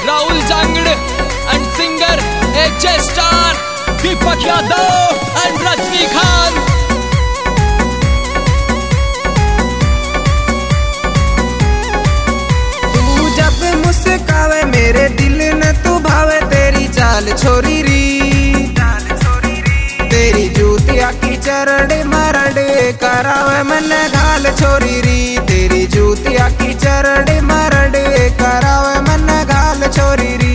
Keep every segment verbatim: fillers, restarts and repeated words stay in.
Rahul Jangra and singer H star Deepak Yadav and Rajinikanth. तू जब मुस्कावे मेरे दिल न तू भावे, तेरी चाल छोरी री, तेरी जूतिया की चरड़े मरड़े करावे मन घाल छोरी री, तेरी जूतिया की चरड़े मरड़े करावे मन घाल छोरी री।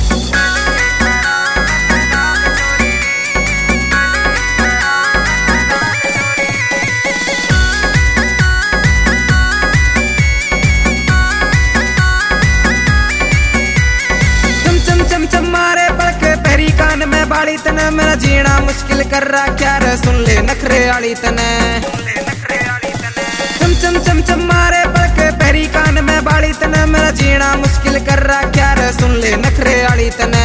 बाड़ी तने मेरा जीना मुश्किल कर रहा क्या रे, सुन ले नखरे आली तने, चम चम चम चम मारे पड़के पैरी कान में बाड़ी तने मेरा जीना मुश्किल कर रहा क्या रे, सुन ले नखरे आली तने।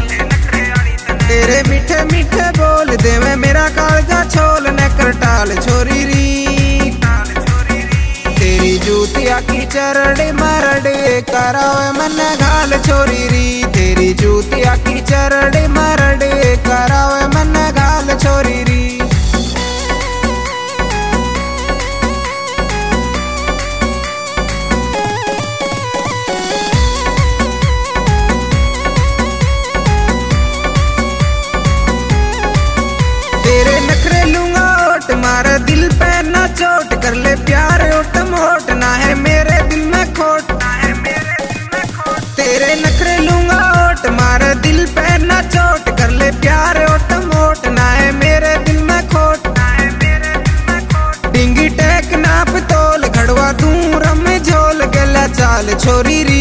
तेरे मीठे मीठे बोल दे मैं मेरा कालजा छोल न कर टाल छोरी री, तेरी जूतिया की चरड़े मरड़े करावे मन घाल छोरी री, तेरी जूतिया की चरड़े मरड़े करावे मन घाल छोरी री। तेरे नखरे लूंगा ओट मारे दिल पे ना चोट, कर ले प्यार ओट मोट ना है मेरे दिल में खोट, ना है मेरे दिल में खोट। तेरे नखरे लूंगा ओट मारे दिल पे ना चोट, कर ले प्यार ओट मोट ना है मेरे दिल में खोट, ना है मेरे दिल में खोट। डिंगी टेक नाप तोल खड़वा दूं रम झोल गला चाल छोरी री,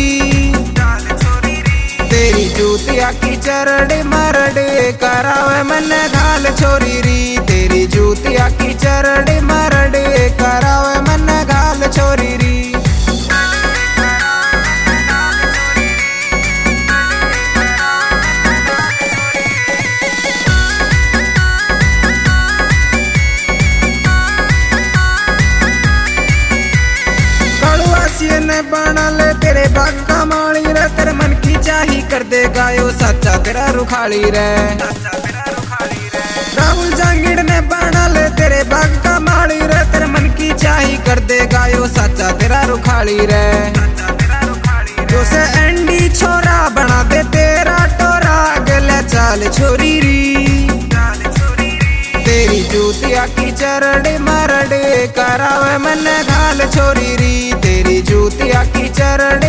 तेरी जूतिया की चरड़े मरड़े करावे मन घाल छोरी री, तेरी जूतिया की चरड़े मरड़े करावे मन घाल छोरी री। ने बना ले तेरे बाग का माली रे, तेरे मन की चाही कर दे गायो सच्चा तेरा रुखाली रे, राहुल जांगड़ ने बना ले तेरे बाग का माली रे, तेरे मन की चाही कर दे गायो सच्चा तेरा रुखाली रे। जो से एंडी छोरा बना दे तेरा टोरा गले चाल छोरी री, तेरी जूतिया की चरड़े मरड़े करावे मन घाल छोरी री, तेरी जूतिया की चरड़े